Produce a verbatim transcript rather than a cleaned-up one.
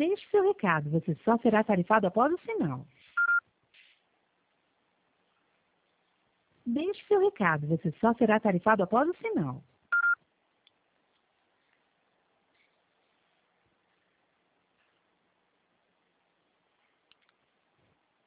Deixe seu recado, você só será tarifado após o sinal. Deixe seu recado, você só será tarifado após o sinal.